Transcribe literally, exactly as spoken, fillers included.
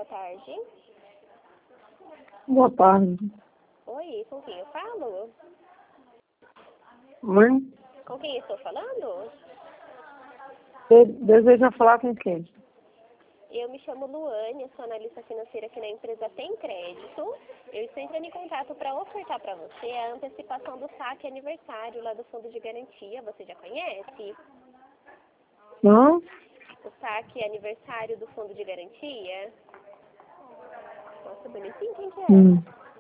boa tarde. Boa tarde. Oi, com quem eu falo? Oi? Com quem eu estou falando? Você deseja falar com quem? Eu me chamo Luane, sou analista financeira aqui na empresa Tem Crédito. Eu estou entrando em contato para ofertar para você a antecipação do saque aniversário lá do Fundo de Garantia. Você já conhece? Não? O saque aniversário do Fundo de Garantia? Nossa, bonitinho, quem que é? Hum.